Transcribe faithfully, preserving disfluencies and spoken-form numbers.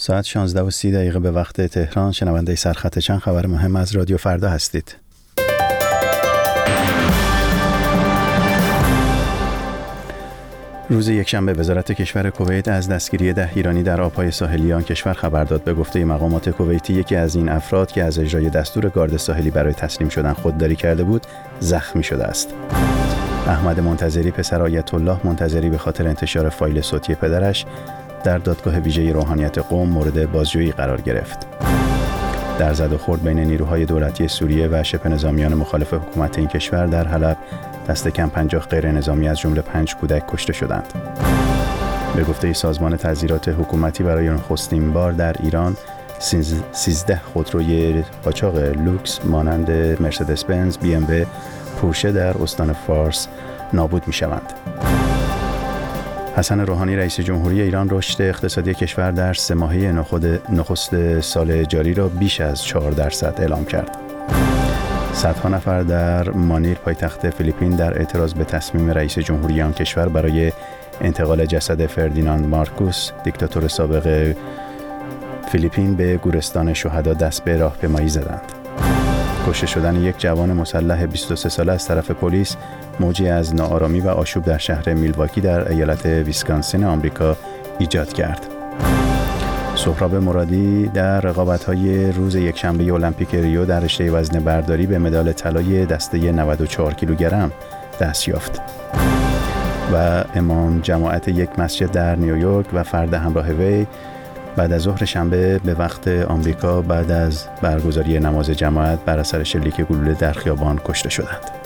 ساعت شانزده و سی دقیقه به وقت تهران. شنونده سرخط چند خبر مهم از رادیو فردا هستید. روز یکشنبه وزارت کشور کویت از دستگیری ده ایرانی در آبهای ساحلی آن کشور خبر داد. به گفته مقامات کویتی، یکی از این افراد که از اجرای دستور گارد ساحلی برای تسلیم شدن خودداری کرده بود، زخمی شده است. احمد منتظری، پسر آیت الله منتظری، به خاطر انتشار فایل صوتی پدرش در دادگاه ویژه روحانیت قم مورد بازجویی قرار گرفت. در زد و خورد بین نیروهای دولتی سوریه و شبه نظامیان مخالف حکومت این کشور در حلب، دست کم پنجاه غیر نظامی از جمله پنج کودک کشته شدند. به گفته سازمان تعزیرات حکومتی، برای نخستین بار در ایران سیزده خودروی قاچاق لوکس مانند مرسدس بنز، بی ام و، پورشه در استان فارس نابود می شوند. حسن روحانی رئیس جمهوری ایران رشد اقتصادی کشور در سه ماهه نخست سال جاری را بیش از چهار درصد اعلام کرد. صدها نفر در مانیل پایتخت فیلیپین در اعتراض به تصمیم رئیس جمهوری آن کشور برای انتقال جسد فردیناند مارکوس، دیکتاتور سابق فیلیپین، به گورستان شهدا دست به راهپیمایی زدند. کشته شدن یک جوان مسلح بیست و سه ساله از طرف پلیس موجی از ناآرامی و آشوب در شهر میلواکی در ایالت ویسکانسین آمریکا ایجاد کرد. سهراب مرادی در رقابت‌های روز یکشنبه المپیک ریو در رشته وزنه برداری به مدال طلای دسته نود و چهار کیلوگرم دست یافت. و امام جماعت یک مسجد در نیویورک و فرد همراه وی بعد از ظهر شنبه به وقت آمریکا بعد از برگزاری نماز جماعت بر اثر شلیک گلوله در خیابان کشته شدند.